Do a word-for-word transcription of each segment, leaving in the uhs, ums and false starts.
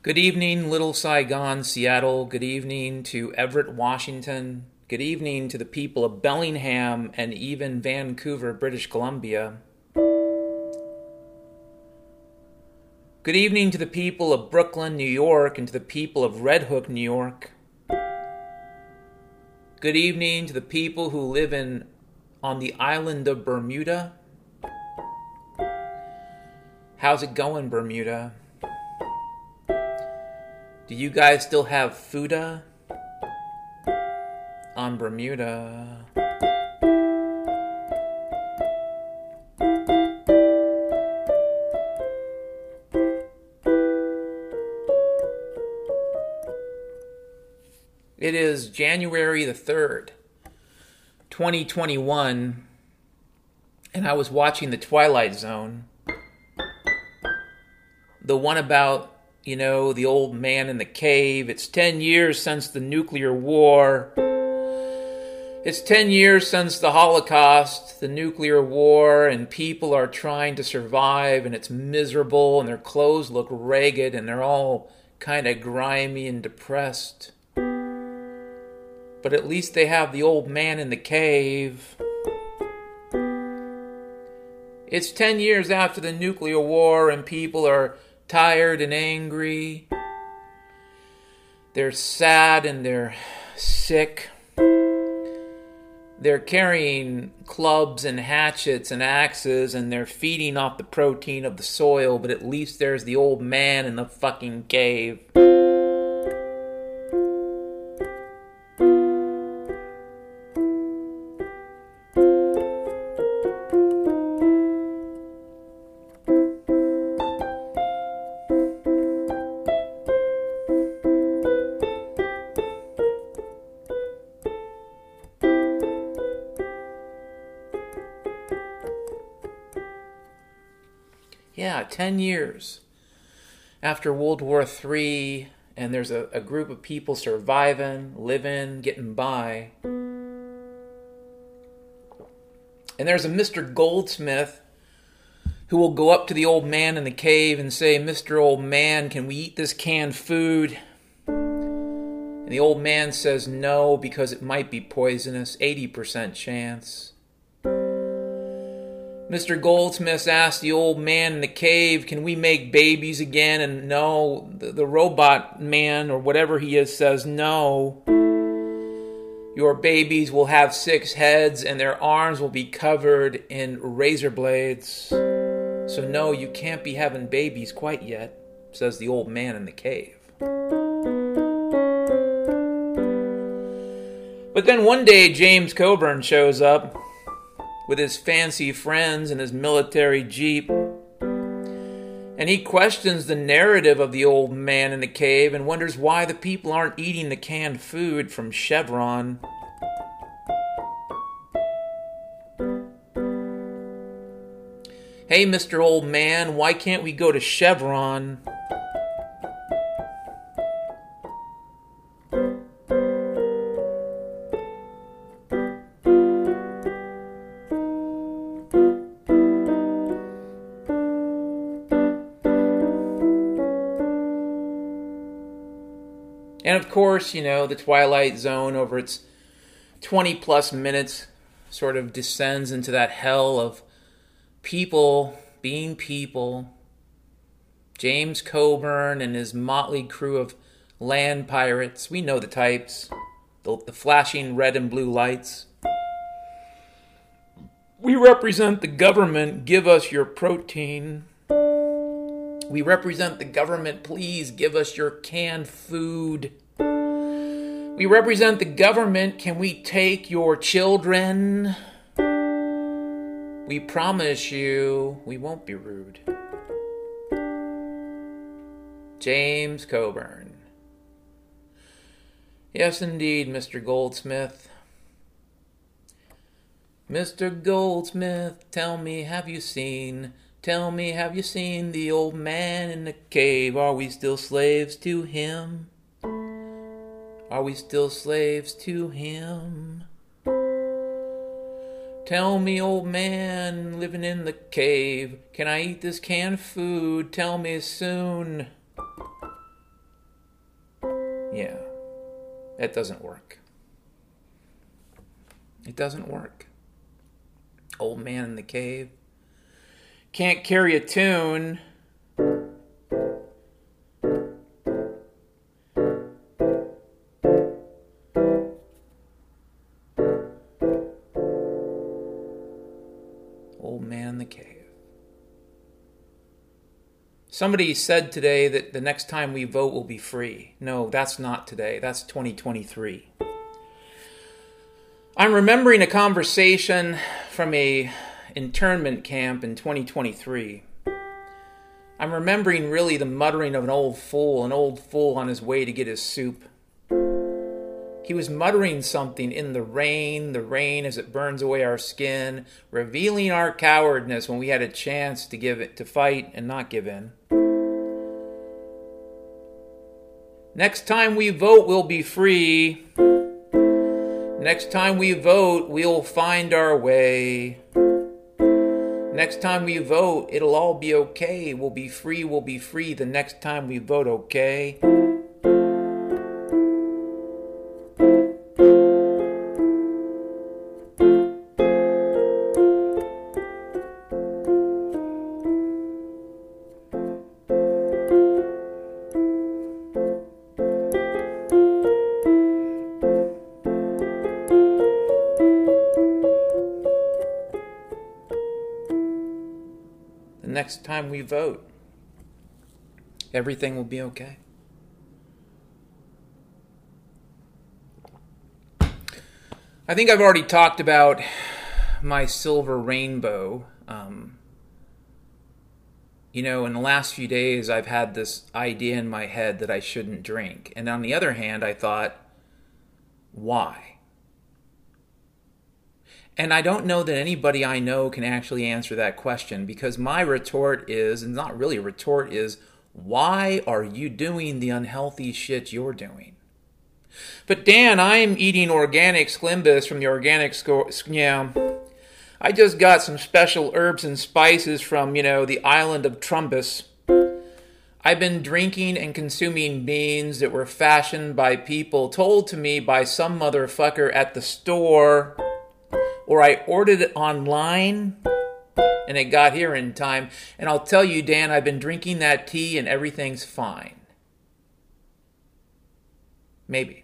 Good evening, Little Saigon, Seattle. Good evening to Everett, Washington. Good evening to the people of Bellingham and even Vancouver, British Columbia. Good evening to the people of Brooklyn, New York, and to the people of Red Hook, New York. Good evening to the people who live in on the island of Bermuda. How's it going, Bermuda? Do you guys still have Fuda on Bermuda? It is January the third, twenty twenty-one, and I was watching The Twilight Zone. The one about, you know, the old man in the cave. It's ten years since the nuclear war. It's ten years since the Holocaust, the nuclear war, and people are trying to survive, and it's miserable, and their clothes look ragged, and they're all kind of grimy and depressed. But at least they have the old man in the cave. It's ten years after the nuclear war, and people are tired and angry. They're sad and they're sick. They're carrying clubs and hatchets and axes, and they're feeding off the protein of the soil, but at least there's the old man in the fucking cave. Yeah, ten years after World War Three, and there's a, a group of people surviving, living, getting by. And there's a Mister Goldsmith who will go up to the old man in the cave and say, "Mister Old Man, can we eat this canned food?" And the old man says no, because it might be poisonous, eighty percent chance. Mister Goldsmith asked the old man in the cave, "Can we make babies again?" And no, the, the robot man, or whatever he is, says no. Your babies will have six heads and their arms will be covered in razor blades. So no, you can't be having babies quite yet, says the old man in the cave. But then one day James Coburn shows up with his fancy friends and his military jeep, and he questions the narrative of the old man in the cave and wonders why the people aren't eating the canned food from Chevron. "Hey, Mister Old Man, why can't we go to Chevron?" And of course, you know, the Twilight Zone, over its twenty plus minutes, sort of descends into that hell of people being people. James Coburn and his motley crew of land pirates. We know the types. The, the flashing red and blue lights. "We represent the government. Give us your protein. We represent the government. Please give us your canned food. We represent the government. Can we take your children? We promise you we won't be rude." James Coburn. Yes, indeed, Mister Goldsmith. "Mister Goldsmith, tell me, have you seen... Tell me, have you seen the old man in the cave? Are we still slaves to him? Are we still slaves to him? Tell me, old man living in the cave, can I eat this canned food? Tell me soon." Yeah, that doesn't work. It doesn't work. Old man in the cave. Can't carry a tune. Old man in the cave. Somebody said today that the next time we vote will be free. No, that's not today. That's twenty twenty-three. I'm remembering a conversation from a internment camp in twenty twenty-three. I'm remembering really the muttering of an old fool, an old fool on his way to get his soup. He was muttering something in the rain, the rain as it burns away our skin, revealing our cowardness when we had a chance to give it, to fight and not give in. Next time we vote, we'll be free. Next time we vote, we'll find our way. Next time we vote, it'll all be okay. We'll be free, we'll be free the next time we vote, okay? Next time we vote, everything will be okay. I think I've already talked about my silver rainbow. Um, you know, in the last few days, I've had this idea in my head that I shouldn't drink. And on the other hand, I thought, why? And I don't know that anybody I know can actually answer that question, because my retort is, and not really a retort, is, why are you doing the unhealthy shit you're doing? But Dan, I'm eating organic Slimbus from the organic store. Yeah, I just got some special herbs and spices from, you know, the island of Trumbus. I've been drinking and consuming beans that were fashioned by people told to me by some motherfucker at the store, or I ordered it online and it got here in time. And I'll tell you, Dan, I've been drinking that tea and everything's fine. Maybe.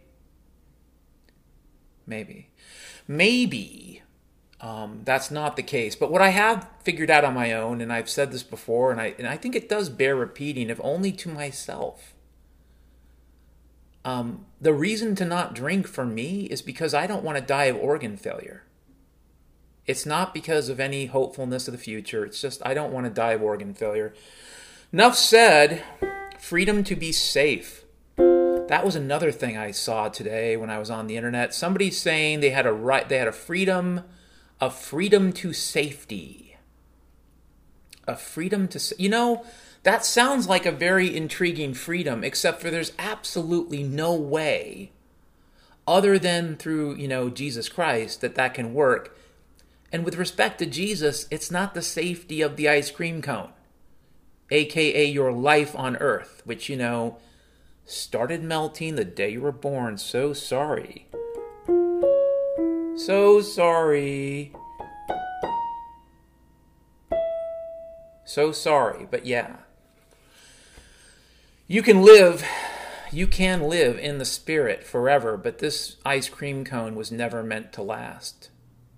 Maybe. Maybe um, that's not the case. But what I have figured out on my own, and I've said this before, and I, and I think it does bear repeating, if only to myself. Um, the reason to not drink for me is because I don't want to die of organ failure. It's not because of any hopefulness of the future. It's just I don't want to die of organ failure. Enough said. Freedom to be safe. That was another thing I saw today when I was on the internet. Somebody saying they had a right, they had a freedom, a freedom to safety. A freedom to, you know, that sounds like a very intriguing freedom, except for there's absolutely no way, other than through, you know, Jesus Christ, that that can work. And with respect to Jesus, it's not the safety of the ice cream cone, aka your life on earth, which, you know, started melting the day you were born. So sorry. So sorry. So sorry, but yeah. You can live, you can live in the spirit forever, but this ice cream cone was never meant to last.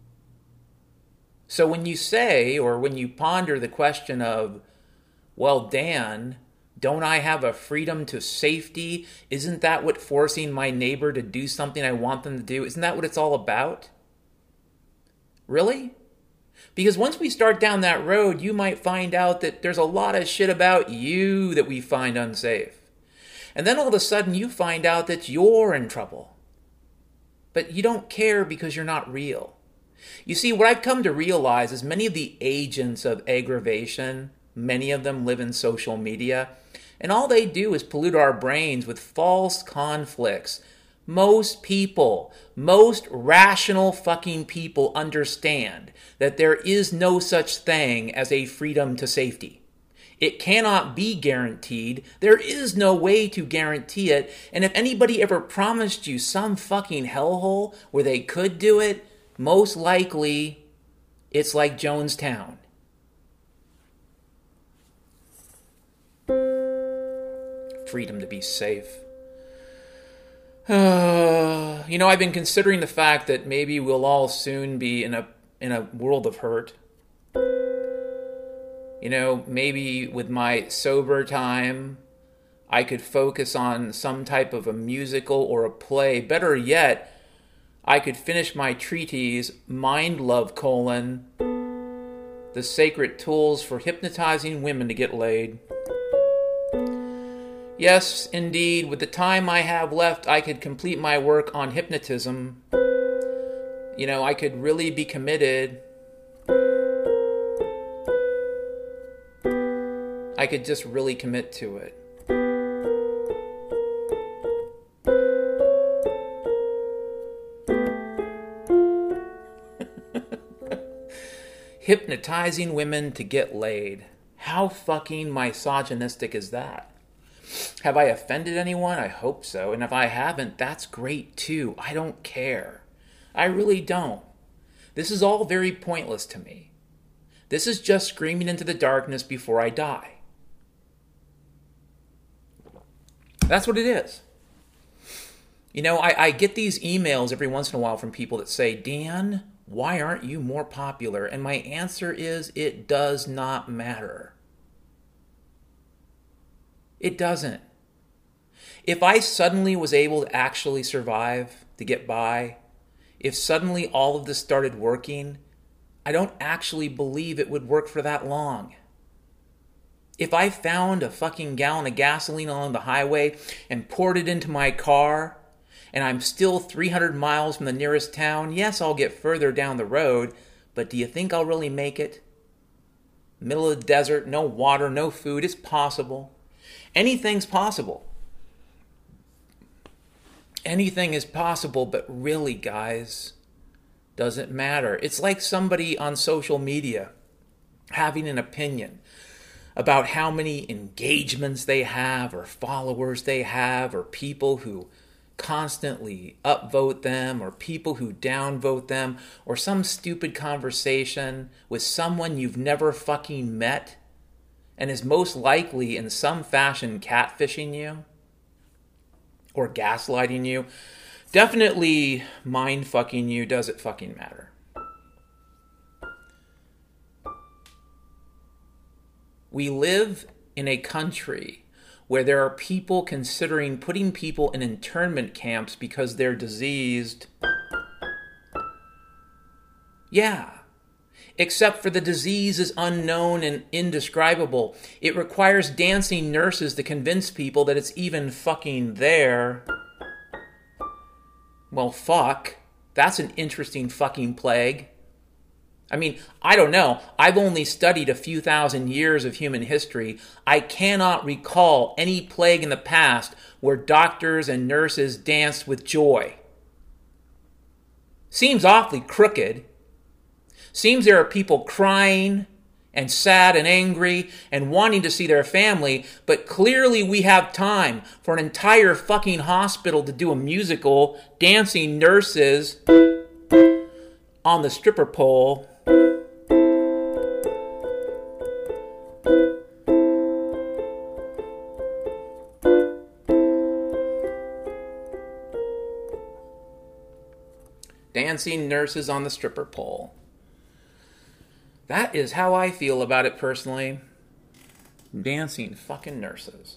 So when you say, or when you ponder the question of, well, Dan, don't I have a freedom to safety? Isn't that what forcing my neighbor to do something I want them to do? Isn't that what it's all about? Really? Because once we start down that road, you might find out that there's a lot of shit about you that we find unsafe. And then all of a sudden you find out that you're in trouble. But you don't care because you're not real. You see, what I've come to realize is many of the agents of aggravation, many of them live in social media, and all they do is pollute our brains with false conflicts. Most people, most rational fucking people understand that there is no such thing as a freedom to safety. It cannot be guaranteed. There is no way to guarantee it. And if anybody ever promised you some fucking hellhole where they could do it, most likely it's like Jonestown. Freedom to be safe. Uh, you know, I've been considering the fact that maybe we'll all soon be in a in a world of hurt. You know, maybe with my sober time, I could focus on some type of a musical or a play. Better yet, I could finish my treatise, Mind Love, colon, the sacred tools for hypnotizing women to get laid. Yes, indeed, with the time I have left, I could complete my work on hypnotism. You know, I could really be committed. I could just really commit to it. Hypnotizing women to get laid. How fucking misogynistic is that? Have I offended anyone? I hope so. And if I haven't, that's great too. I don't care. I really don't. This is all very pointless to me. This is just screaming into the darkness before I die. That's what it is. You know, I, I get these emails every once in a while from people that say, Dan, why aren't you more popular? And my answer is, it does not matter. It doesn't. If I suddenly was able to actually survive, to get by, if suddenly all of this started working, I don't actually believe it would work for that long. If I found a fucking gallon of gasoline along the highway and poured it into my car, and I'm still three hundred miles from the nearest town, yes, I'll get further down the road, but do you think I'll really make it? Middle of the desert, no water, no food, it's possible. Anything's possible. Anything is possible, but really, guys, doesn't matter. It's like somebody on social media having an opinion about how many engagements they have or followers they have or people who constantly upvote them or people who downvote them or some stupid conversation with someone you've never fucking met and is most likely in some fashion catfishing you or gaslighting you. Definitely mind fucking you. Does it fucking matter? We live in a country where there are people considering putting people in internment camps because they're diseased. Yeah. Except for the disease is unknown and indescribable. It requires dancing nurses to convince people that it's even fucking there. Well, fuck. That's an interesting fucking plague. I mean, I don't know. I've only studied a few thousand years of human history. I cannot recall any plague in the past where doctors and nurses danced with joy. Seems awfully crooked. Seems there are people crying and sad and angry and wanting to see their family, but clearly we have time for an entire fucking hospital to do a musical, dancing nurses on the stripper pole. Dancing nurses on the stripper pole. That is how I feel about it personally. Dancing fucking nurses.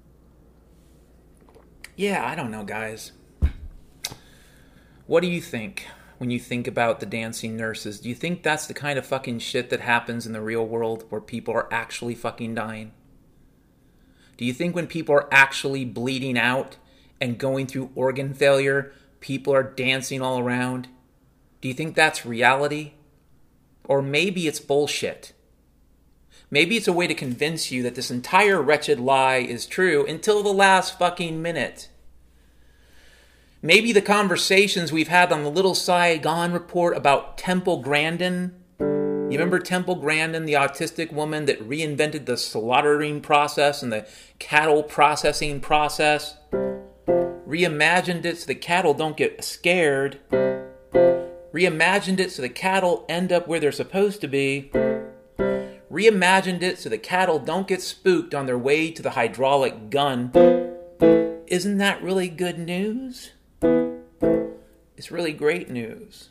Yeah, I don't know, guys. What do you think when you think about the dancing nurses? Do you think that's the kind of fucking shit that happens in the real world where people are actually fucking dying? Do you think when people are actually bleeding out and going through organ failure, people are dancing all around? Do you think that's reality? Or maybe it's bullshit. Maybe it's a way to convince you that this entire wretched lie is true until the last fucking minute. Maybe the conversations we've had on the Little Saigon report about Temple Grandin You remember Temple Grandin, the autistic woman that reinvented the slaughtering process and the cattle processing process? Reimagined it so the cattle don't get scared. Reimagined it so the cattle end up where they're supposed to be. Reimagined it so the cattle don't get spooked on their way to the hydraulic gun. Isn't that really good news? It's really great news.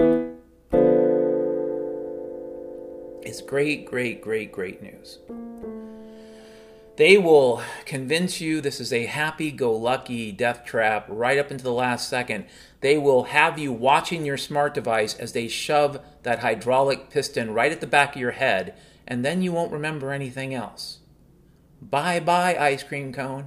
It's great, great, great, great news. They will convince you this is a happy-go-lucky death trap right up into the last second. They will have you watching your smart device as they shove that hydraulic piston right at the back of your head, and then you won't remember anything else. Bye-bye, ice cream cone.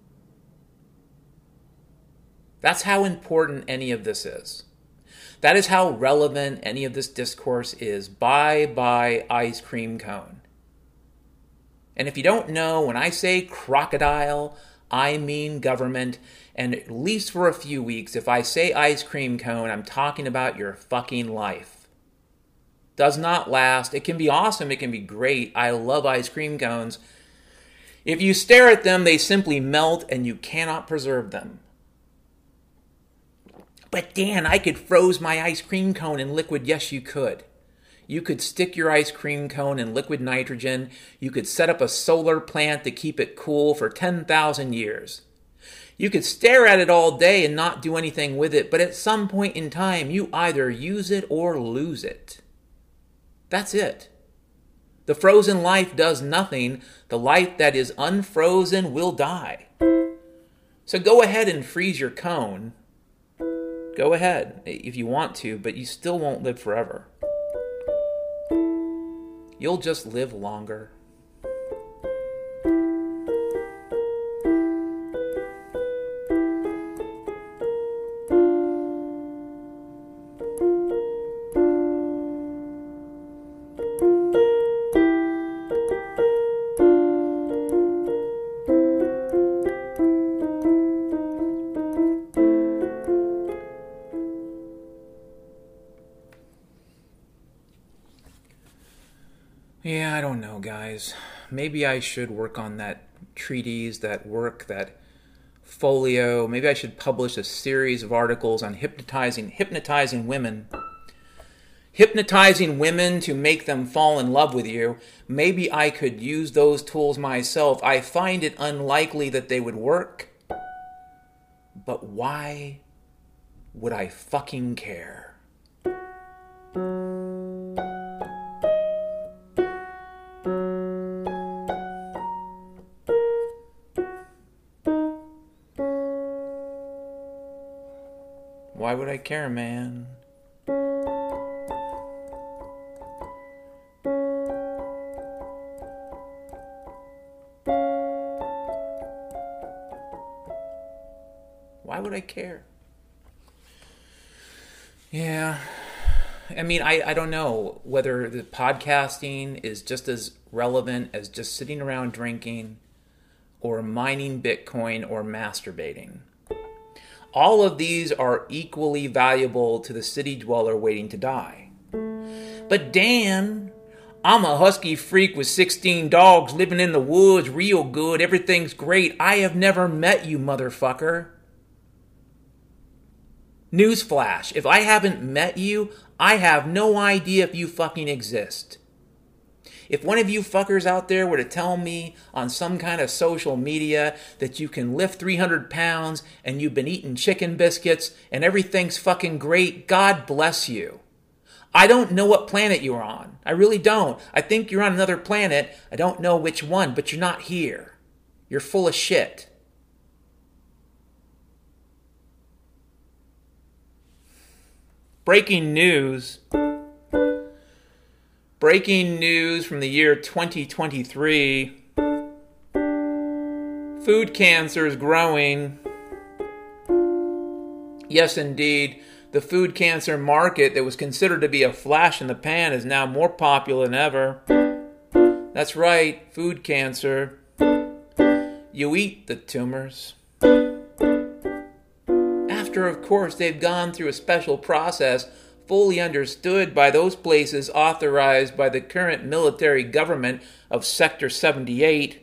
That's how important any of this is. That is how relevant any of this discourse is. Bye-bye, ice cream cone. And if you don't know, when I say crocodile, I mean government. And at least for a few weeks, if I say ice cream cone, I'm talking about your fucking life. Does not last. It can be awesome. It can be great. I love ice cream cones. If you stare at them, they simply melt and you cannot preserve them. But Dan, I could froze my ice cream cone in liquid. Yes, you could. You could stick your ice cream cone in liquid nitrogen. You could set up a solar plant to keep it cool for ten thousand years. You could stare at it all day and not do anything with it, but at some point in time, you either use it or lose it. That's it. The frozen life does nothing. The life that is unfrozen will die. So go ahead and freeze your cone. Go ahead if you want to, but you still won't live forever. You'll just live longer. Yeah, I don't know, guys. Maybe I should work on that treatise, that work, that folio. Maybe I should publish a series of articles on hypnotizing, hypnotizing women. Hypnotizing women to make them fall in love with you. Maybe I could use those tools myself. I find it unlikely that they would work. But why would I fucking care? Why would I care, man? Why would I care? Yeah. I mean, I, I don't know whether the podcasting is just as relevant as just sitting around drinking or mining Bitcoin or masturbating. All of these are equally valuable to the city dweller waiting to die. But Dan, I'm a husky freak with sixteen dogs living in the woods real good. Everything's great. I have never met you, motherfucker. Newsflash, if I haven't met you, I have no idea if you fucking exist. If one of you fuckers out there were to tell me on some kind of social media that you can lift three hundred pounds and you've been eating chicken biscuits and everything's fucking great, God bless you. I don't know what planet you're on. I really don't. I think you're on another planet. I don't know which one, but you're not here. You're full of shit. Breaking news. Breaking news from the year twenty twenty-three. Food cancer is growing. Yes, indeed. The food cancer market that was considered to be a flash in the pan is now more popular than ever. That's right, food cancer. You eat the tumors. After, of course, they've gone through a special process fully understood by those places authorized by the current military government of Sector seventy-eight.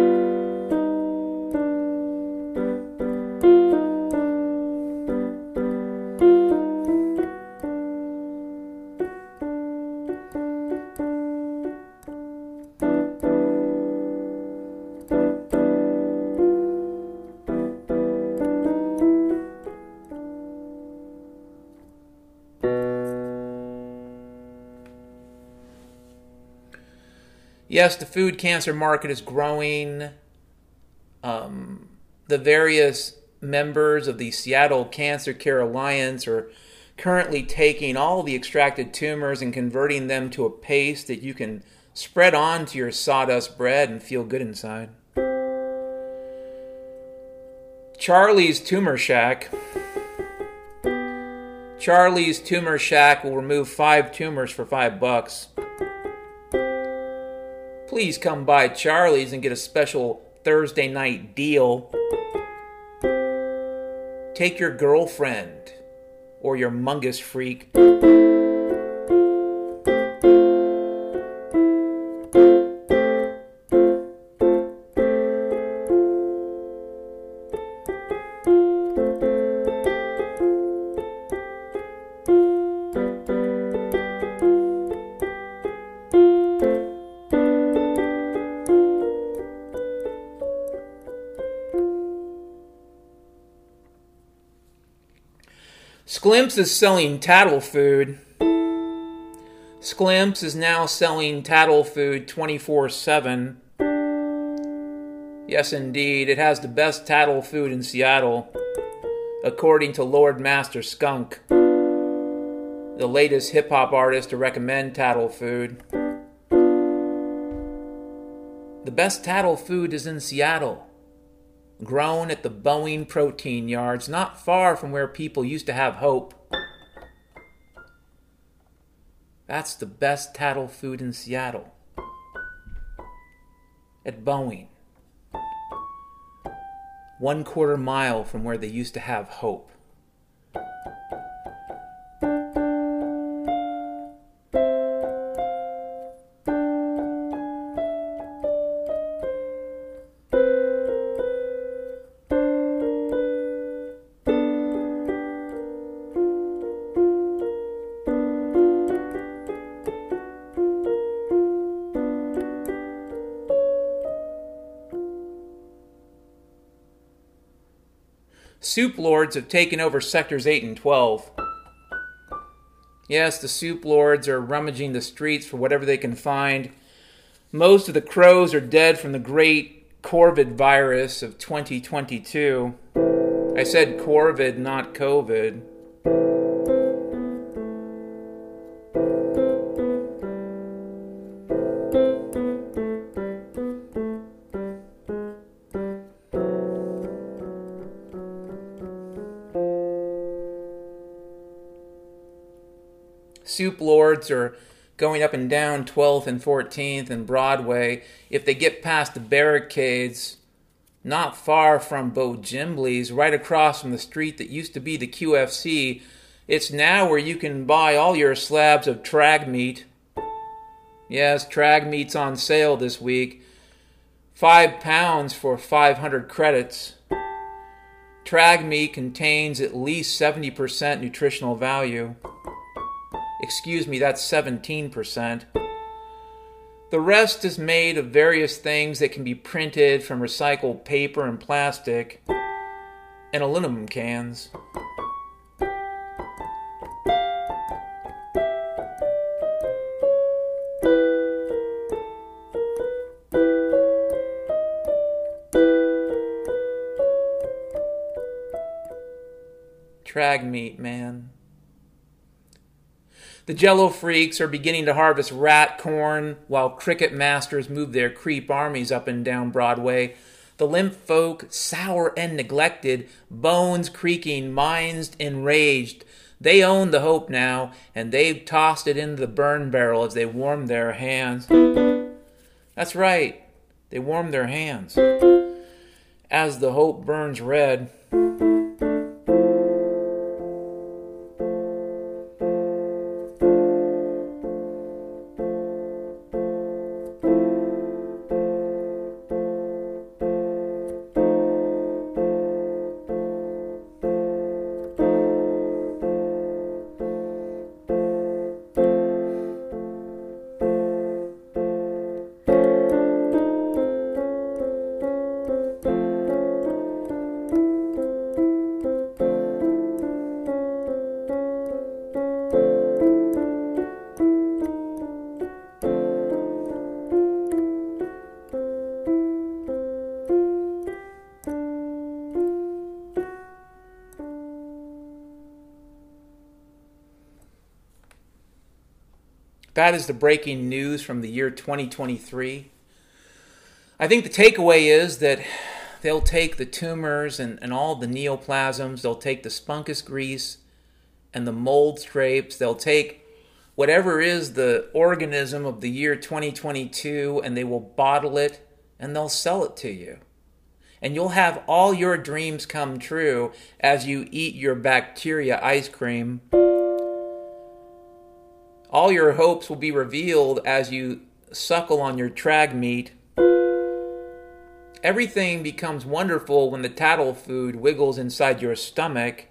Yes, the food cancer market is growing. Um, the various members of the Seattle Cancer Care Alliance are currently taking all the extracted tumors and converting them to a paste that you can spread onto your sawdust bread and feel good inside. Charlie's Tumor Shack. Charlie's Tumor Shack will remove five tumors for five bucks. Please come by Charlie's and get a special Thursday night deal. Take your girlfriend or your mungus freak. Sklimps is selling tattle food. Sklimps is now selling tattle food twenty-four seven. Yes, indeed, it has the best tattle food in Seattle, according to Lord Master Skunk, the latest hip-hop artist to recommend tattle food. The best tattle food is in Seattle, grown at the Boeing protein yards, not far from where people used to have hope. That's the best tattle food in Seattle. At Boeing. One quarter mile from where they used to have hope. Soup lords have taken over sectors eight and twelve. Yes, the soup lords are rummaging the streets for whatever they can find. Most of the crows are dead from the great Corvid virus of twenty twenty-two. I said Corvid, not COVID. Soup lords are going up and down twelfth and fourteenth and Broadway. If they get past the barricades, not far from Bo Gimbley's, right across from the street that used to be the Q F C, it's now where you can buy all your slabs of trag meat. Yes, trag meat's on sale this week. Five pounds for five hundred credits. Trag meat contains at least seventy percent nutritional value. Excuse me, that's seventeen percent. The rest is made of various things that can be printed from recycled paper and plastic and aluminum cans. Trag meat, man. The Jello freaks are beginning to harvest rat corn while cricket masters move their creep armies up and down Broadway. The limp folk, sour and neglected, bones creaking, minds enraged. They own the hope now, and they've tossed it into the burn barrel as they warm their hands. That's right, they warm their hands. As the hope burns red. That is the breaking news from the year twenty twenty-three. I think the takeaway is that they'll take the tumors and, and all the neoplasms, they'll take the spunkus grease and the mold scrapes, they'll take whatever is the organism of the year twenty twenty-two and they will bottle it and they'll sell it to you. And you'll have all your dreams come true as you eat your bacteria ice cream. All your hopes will be revealed as you suckle on your trag meat. Everything becomes wonderful when the tattle food wiggles inside your stomach.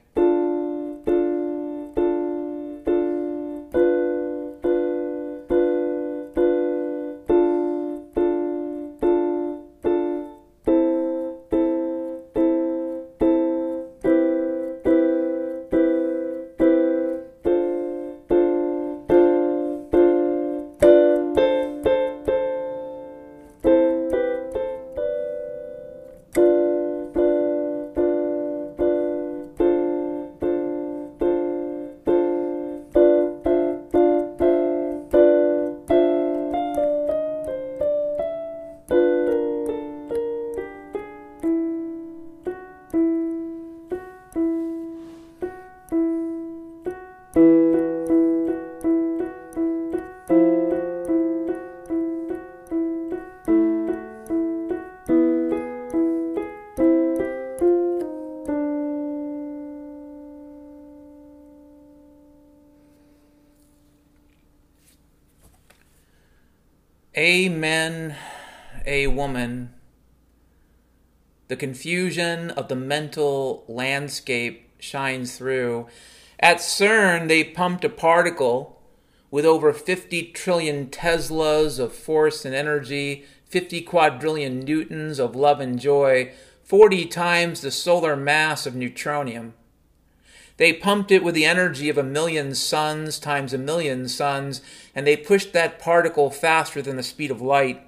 Amen, a woman. The confusion of the mental landscape shines through. At CERN, they pumped a particle with over fifty trillion Teslas of force and energy, fifty quadrillion newtons of love and joy, forty times the solar mass of neutronium. They pumped it with the energy of a million suns times a million suns, and they pushed that particle faster than the speed of light.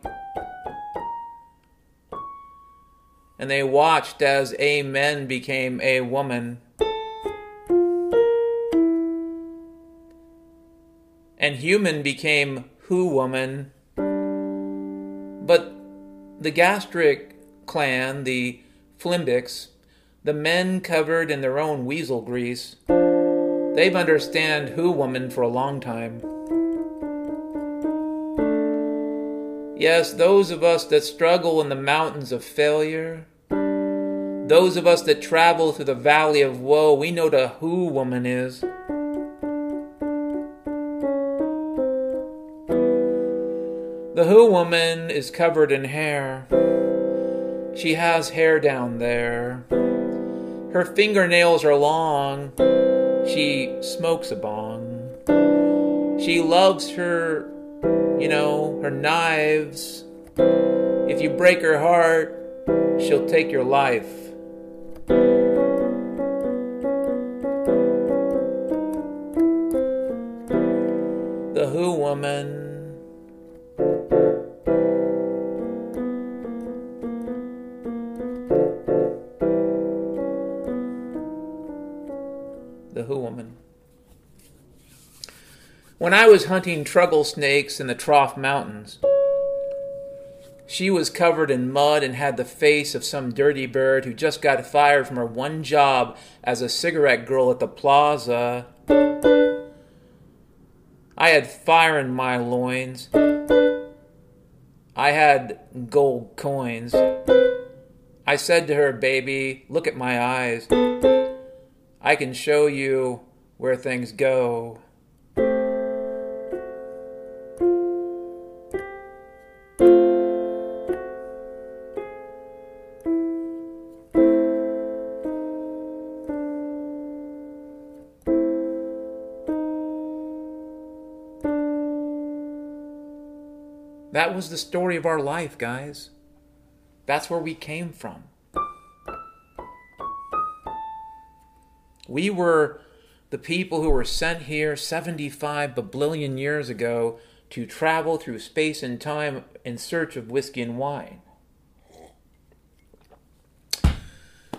And they watched as Amen became a woman. And human became who woman. But the gastric clan, the Flimbics, the men covered in their own weasel grease, they've understand who woman for a long time. Yes, those of us that struggle in the mountains of failure, those of us that travel through the valley of woe, we know the who woman is. The who woman is covered in hair. She has hair down there. Her fingernails are long. She smokes a bong. She loves her, you know, her knives. If you break her heart, she'll take your life. The who woman. The who woman. When I was hunting truggle snakes in the Trough Mountains, she was covered in mud and had the face of some dirty bird who just got fired from her one job as a cigarette girl at the plaza. I had fire in my loins. I had gold coins. I said to her, baby, look at my eyes. I can show you where things go. That was the story of our life, guys. That's where we came from. We were the people who were sent here seventy-five billion years ago to travel through space and time in search of whiskey and wine.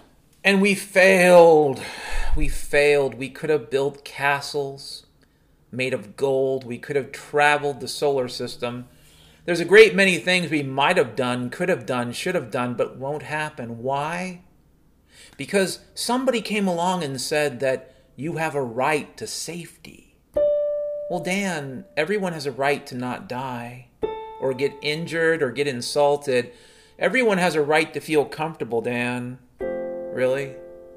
And we failed. We failed. We could have built castles. made of gold. We could have traveled the solar system. There's a great many things we might have done, could have done, should have done, but won't happen. Why? Because somebody came along and said that you have a right to safety. Well, Dan, everyone has a right to not die or get injured or get insulted. Everyone has a right to feel comfortable, Dan. Really?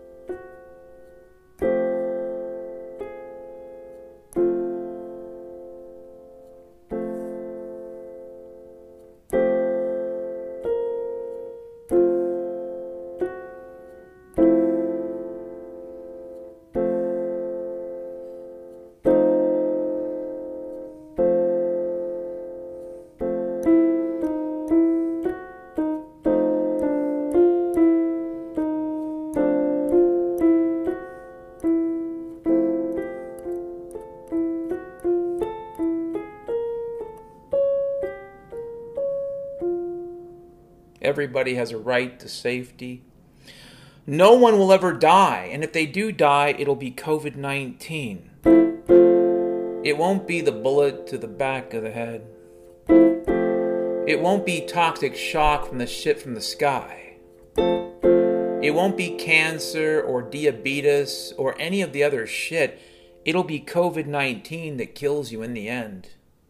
Everybody has a right to safety. No one will ever die, and if they do die, it'll be covid nineteen. It won't be the bullet to the back of the head. It won't be toxic shock from the shit from the sky. It won't be cancer or diabetes or any of the other shit. It'll be covid nineteen that kills you in the end.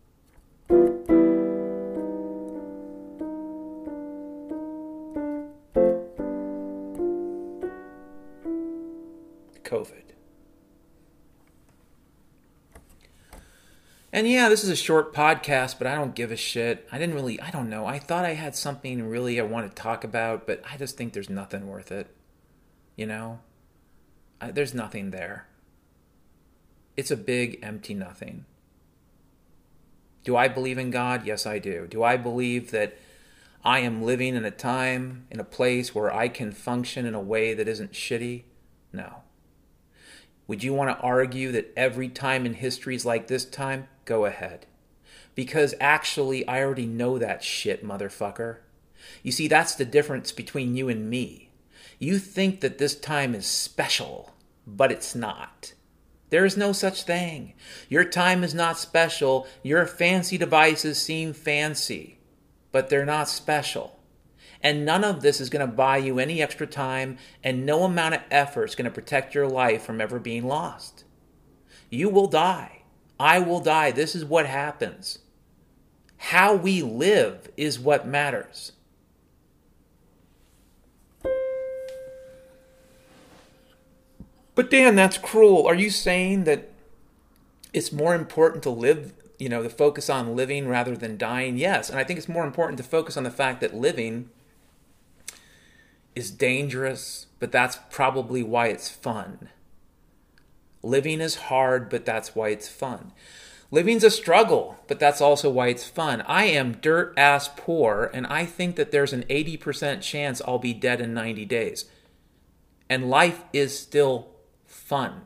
COVID. And yeah, this is a short podcast, but I don't give a shit. I didn't really, I don't know. I thought I had something really I want to talk about, but I just think there's nothing worth it. You know? I, there's nothing there. It's a big, empty nothing. Do I believe in God? Yes, I do. Do I believe that I am living in a time, in a place where I can function in a way that isn't shitty? No. Would you want to argue that every time in history is like this time? Go ahead. Because actually, I already know that shit, motherfucker. You see, that's the difference between you and me. You think that this time is special, but it's not. There is no such thing. Your time is not special. Your fancy devices seem fancy, but they're not special. And none of this is going to buy you any extra time, and no amount of effort is going to protect your life from ever being lost. You will die. I will die. This is what happens. How we live is what matters. But Dan, that's cruel. Are you saying that it's more important to live, you know, to focus on living rather than dying? Yes, and I think it's more important to focus on the fact that living is dangerous, but that's probably why it's fun. Living is hard, but that's why it's fun. Living's a struggle, but that's also why it's fun. I am dirt ass poor, and I think that there's an eighty percent chance I'll be dead in ninety days. And life is still fun.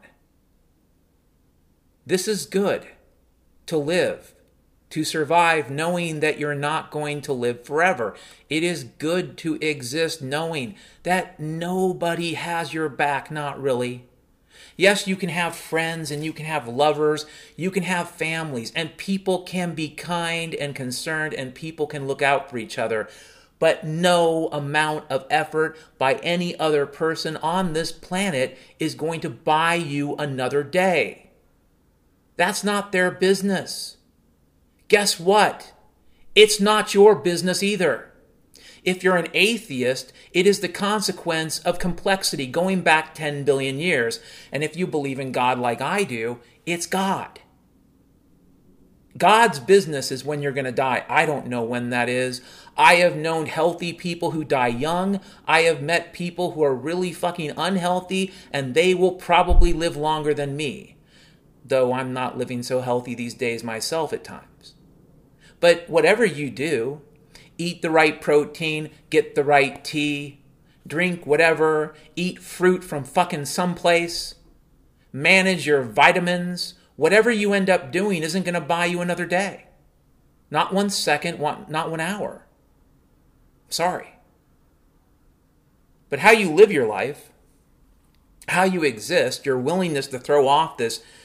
This is good, to live, to survive knowing that you're not going to live forever. It is good to exist knowing that nobody has your back, not really. Yes, you can have friends and you can have lovers, you can have families, and people can be kind and concerned and people can look out for each other. But no amount of effort by any other person on this planet is going to buy you another day. That's not their business. Guess what? It's not your business either. If you're an atheist, it is the consequence of complexity going back ten billion years. And if you believe in God like I do, it's God. God's business is when you're going to die. I don't know when that is. I have known healthy people who die young. I have met people who are really fucking unhealthy, and they will probably live longer than me. Though I'm not living so healthy these days myself at times. But whatever you do, eat the right protein, get the right tea, drink whatever, eat fruit from fucking someplace, manage your vitamins, whatever you end up doing isn't going to buy you another day. Not one second, one, not one hour. Sorry. But how you live your life, how you exist, your willingness to throw off this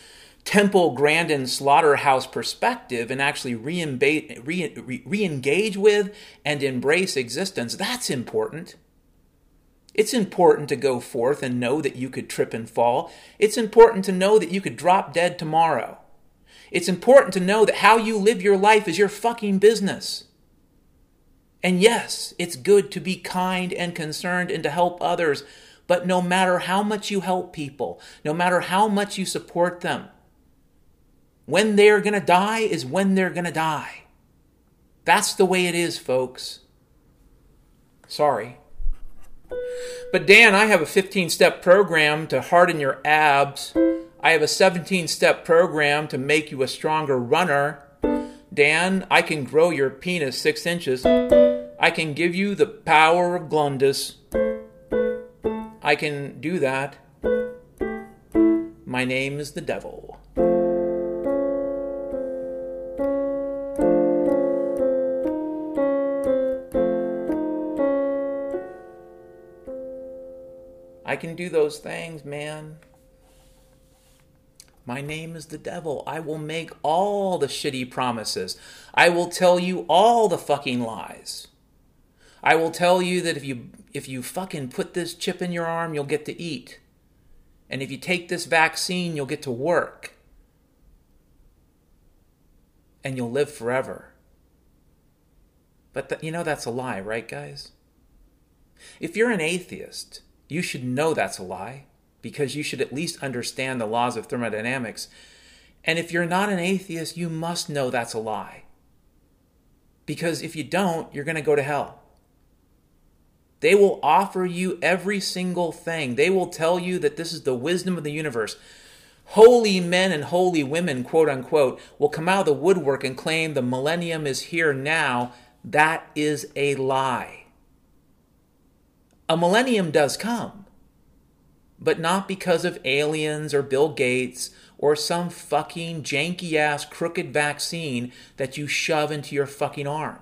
Temple Grandin slaughterhouse perspective and actually re-engage re- re- with and embrace existence, that's important. It's important to go forth and know that you could trip and fall. It's important to know that you could drop dead tomorrow. It's important to know that how you live your life is your fucking business. And yes, it's good to be kind and concerned and to help others, but no matter how much you help people, no matter how much you support them, when they're going to die is when they're going to die. That's the way it is, folks. Sorry. But Dan, I have a fifteen-step program to harden your abs. I have a seventeen-step program to make you a stronger runner. Dan, I can grow your penis six inches. I can give you the power of Glundus. I can do that. My name is the devil. I can do those things, man. My name is the devil. I will make all the shitty promises. I will tell you all the fucking lies. I will tell you that if you if you fucking put this chip in your arm, you'll get to eat. And if you take this vaccine, you'll get to work. And you'll live forever. But th- you know that's a lie, right, guys? If you're an atheist, you should know that's a lie, because you should at least understand the laws of thermodynamics. And if you're not an atheist, you must know that's a lie. Because if you don't, you're going to go to hell. They will offer you every single thing. They will tell you that this is the wisdom of the universe. Holy men and holy women, quote unquote, will come out of the woodwork and claim the millennium is here now. That is a lie. A millennium does come, but not because of aliens or Bill Gates or some fucking janky-ass crooked vaccine that you shove into your fucking arm.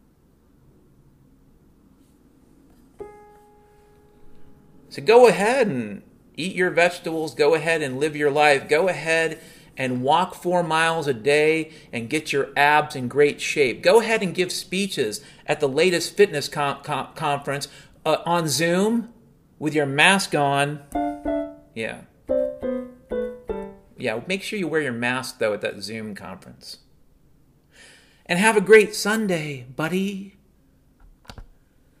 So go ahead and eat your vegetables. Go ahead and live your life. Go ahead and walk four miles a day and get your abs in great shape. Go ahead and give speeches at the latest fitness com- com- conference uh, on Zoom with your mask on. Yeah. Yeah, make sure you wear your mask, though, at that Zoom conference. And have a great Sunday, buddy.